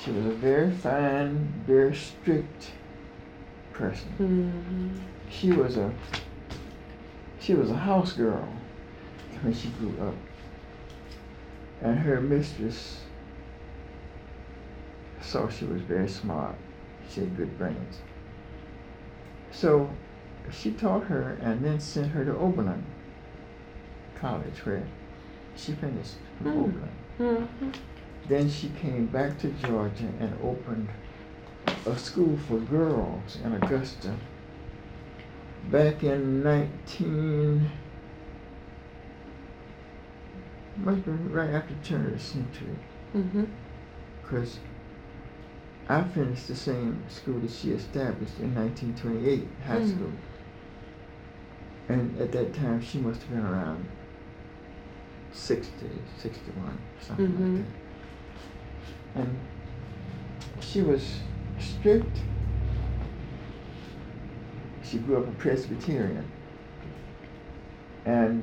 She was a very fine, very strict person. Mm-hmm. She was a house girl when she grew up. And her mistress saw she was very smart. She had good brains. So she taught her and then sent her to Oberlin College, where she finished from Oberlin. Mm-hmm. Then she came back to Georgia and opened a school for girls in Augusta back in must be right after the turn of the century. Mm-hmm. Because I finished the same school that she established in 1928, high school. And at that time, she must have been around 60, 61, something like that. And she was strict. She grew up a Presbyterian. And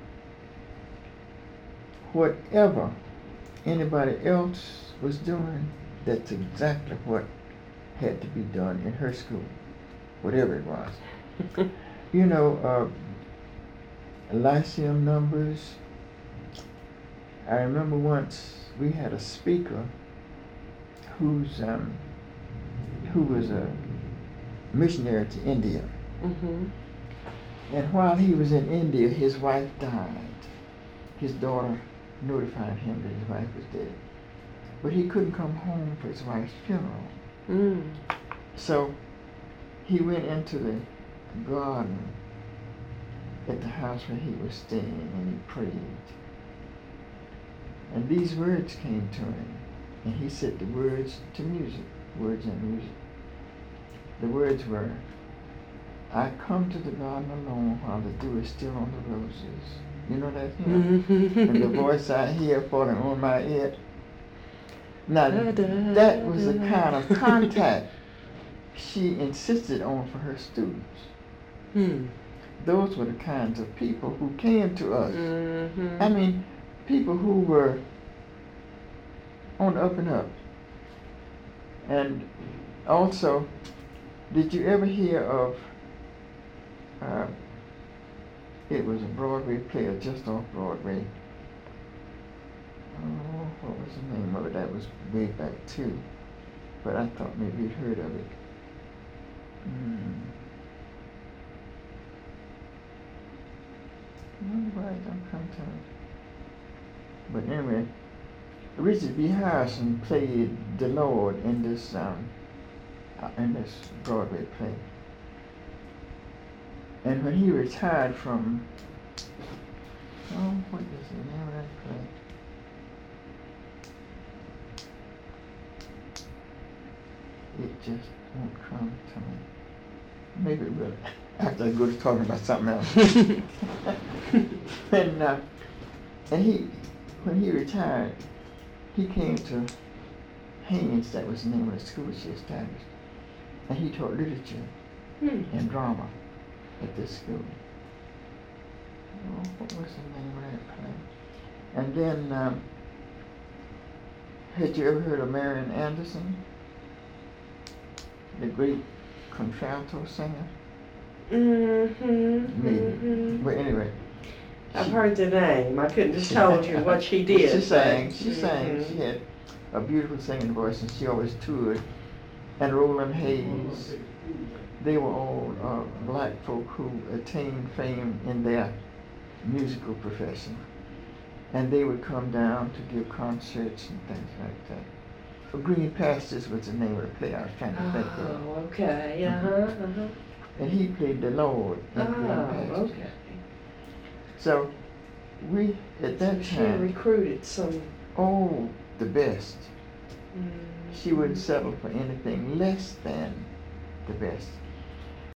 whatever anybody else was doing, that's exactly what had to be done in her school, whatever it was. You know, Lyceum numbers. I remember once we had a speaker who was a missionary to India. Mm-hmm. And while he was in India, his wife died. His daughter notified him that his wife was dead. But he couldn't come home for his wife's funeral. Mm. So he went into the garden at the house where he was staying and he prayed. And these words came to him. And he set the words to music, words and music. The words were, I come to the garden alone while the dew is still on the roses. You know that hymn? And the voice I hear falling on my ear. Now, that was the kind of contact she insisted on for her students. Those were the kinds of people who came to us. I mean, people who were on the up and up. And also, did you ever hear of, it was a Broadway play, or just off Broadway. Oh, what was the name of it? That was way back too. But I thought maybe you'd heard of it. Why don't come to it? But anyway, Richard B. Harrison played the Lord in this Broadway play. And when he retired from, what is the name of that play? It just won't come to me. Maybe it will after I go to talking about something else. And when he retired, he came to Haynes, that was the name of the school she established, and he taught literature and drama at this school. What was the name of that play? And then, had you ever heard of Marian Anderson? The great contralto singer? Maybe. But anyway. I've heard the name. I couldn't just told you what she did. She sang. She had a beautiful singing voice, and she always toured. And Roland Hayes, they were all black folk who attained fame in their musical profession. And they would come down to give concerts and things like that. Green Pastures was the name of the play I was trying to think of. Oh, okay. And he played the Lord in Green Pastures. Okay. So we, at that time... She recruited some... Oh, the best. She wouldn't settle for anything less than the best.